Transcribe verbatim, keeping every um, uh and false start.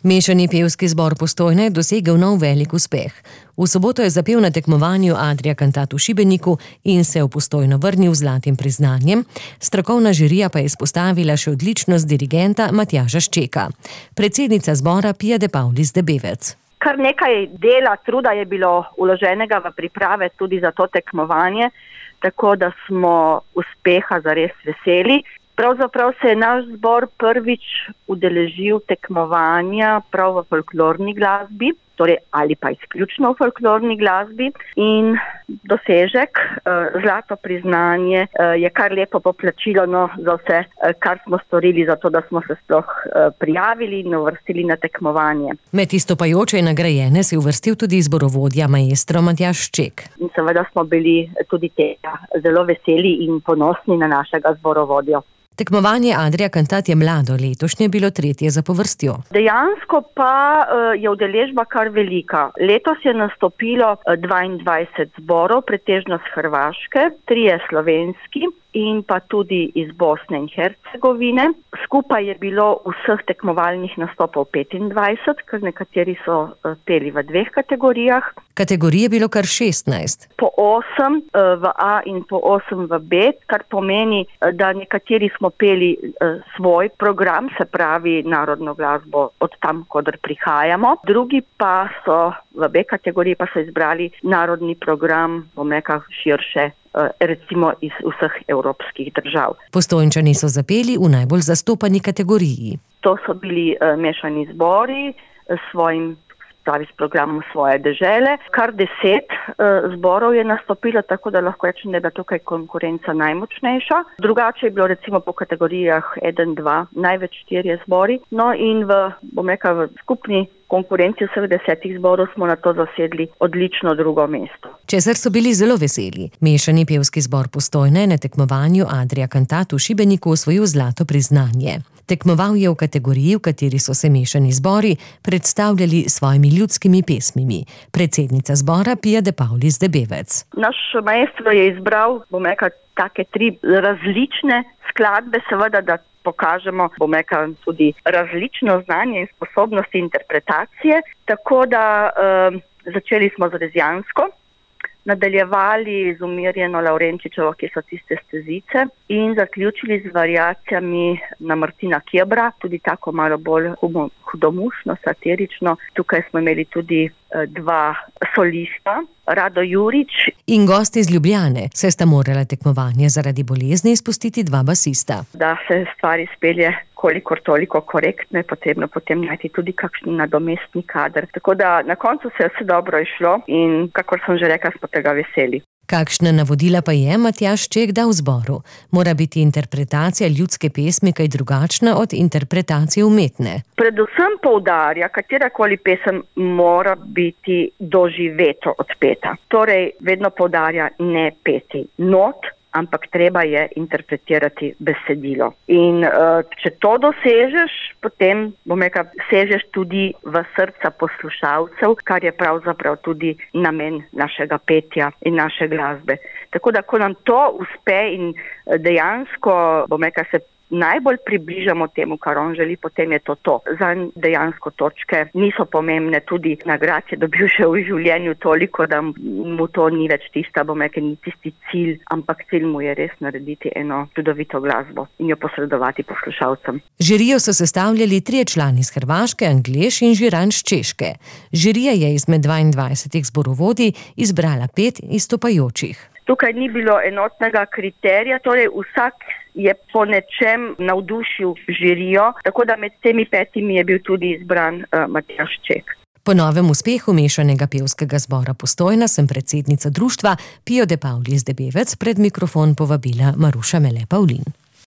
Mešani pevski zbor Postojna je dosegel nov velik uspeh. V soboto je zapel na tekmovanju Adria Cantat v Šibeniku in se v Postojno vrnil z zlatim priznanjem. Strokovna žirija pa je izpostavila še odličnost dirigenta Matjaža Ščeka. Predsednica zbora Pia de Paulis Debevec. Kar nekaj dela, truda je bilo vloženega v priprave tudi za to tekmovanje, tako da smo uspeha zares veseli. Pravzaprav se je naš zbor prvič udeležil tekmovanja prav v folklorni glasbi, torej ali pa izključno v folklorni glasbi, in dosežek, zlato priznanje, je kar lepo poplačilo no, za vse, kar smo storili, za to, da smo se sploh prijavili in uvrstili na tekmovanje. Med izstopajoče nagrajene se je uvrstil tudi zborovodja maestro Matjaž Šček. In seveda smo bili tudi tega zelo veseli in ponosni na našega zborovodjo. Tekmovanje Adria Cantat je mlado, letošnje je bilo tretje zapovrstjo. Dejansko pa je udeležba kar velika. Letos je nastopilo dvaindvajset zborov, pretežno z Hrvaške, trije slovenski in pa tudi iz Bosne in Hercegovine. Skupaj je bilo vseh tekmovalnih nastopov petindvajset, ker nekateri so peli v dveh kategorijah. Kategorije je bilo kar šestnajst. Po osem v A in po osem v B, kar pomeni, da nekateri smo peli svoj program, se pravi narodno glasbo od tam, kodr prihajamo. Drugi pa so v B kategoriji pa so izbrali narodni program, bom rekla, širše, recimo iz vseh evropskih držav. Postojnčani so zapeli v najbolj zastopani kategoriji. To so bili mešani zbori s svojim pravi s programom svoje dežele. Kar deset uh, zborov je nastopilo, tako da lahko rečem, da je bila tukaj konkurenca najmočnejša. Drugače je bilo recimo po kategorijah ena, dva, največ štirje zbori. No in v, bom rekla, v skupni konkurenci vseh desetih zborov smo na to zasedli odlično drugo mesto. Česar so bili zelo veseli. Mešani pevski zbor Postojna je na tekmovanju Adria Cantat v Šibeniku osvojil zlato priznanje. Tekmoval je v kategoriji, v kateri so se mešani zbori predstavljali svojimi ljudskimi pesmimi. Predsednica zbora Pia de Paulis Debevec. Naš maestro je izbral, bom rekla, take tri različne skladbe, seveda, da pokažemo, bom rekla, tudi različno znanje in sposobnosti interpretacije. Tako da eh, začeli smo z Rezijansko, nadaljevali z Umirjeno Lavrenčičevo, ki so tiste stezice, in zaključili z variacijami na Martina Kjebra, tudi tako malo bolj hudomušno, satirično. Tukaj smo imeli tudi dva solista, Rado Jurič in gost iz Ljubljane, saj sta morala tekmovanje zaradi bolezni izpustiti dva basista. Da se stvari spelje kolikor toliko korektno, je potrebno potem najti tudi kakšen nadomestni kader. Tako da na koncu se je vse dobro išlo in kakor sem že rekla, smo tega veseli. Kakšna navodila pa je Matjaž Šček dal zboru? Mora biti interpretacija ljudske pesmi kaj drugačna od interpretacije umetne? Predvsem poudarja, katerakoli pesem mora biti doživeto odpeta. Torej, vedno poudarja ne peti not, ampak treba je interpretirati besedilo. In uh, če to dosežeš, potem, bom rekla, sežeš tudi v srca poslušalcev, kar je pravzaprav tudi namen našega petja in naše glasbe. Tako da, ko nam to uspe in dejansko, bom rekla, se najbolj približamo temu, kar on želi, potem je to to. Zanj dejansko točke niso pomembne, tudi nagrad je dobil še v življenju toliko, da mu to ni več tista, bom rekel, ni tisti cilj, ampak cilj mu je res narediti eno čudovito glasbo in jo posredovati poslušalcem. Žirijo so sestavljali trije člani iz Hrvaške, Anglež in Žiran iz Češke. Žirija je izmed dvaindvajsetih zborovodij izbrala pet izstopajočih. Tukaj ni bilo enotnega kriterija, torej vsak je po nečem navdušil žirijo, tako da med temi petimi je bil tudi izbran uh, Matjaž Šček. Po novem uspehu mešanega pevskega zbora Postojna sem predsednica društva Pio de Paulis Debevec pred mikrofon povabila Maruša Mele Pavlin.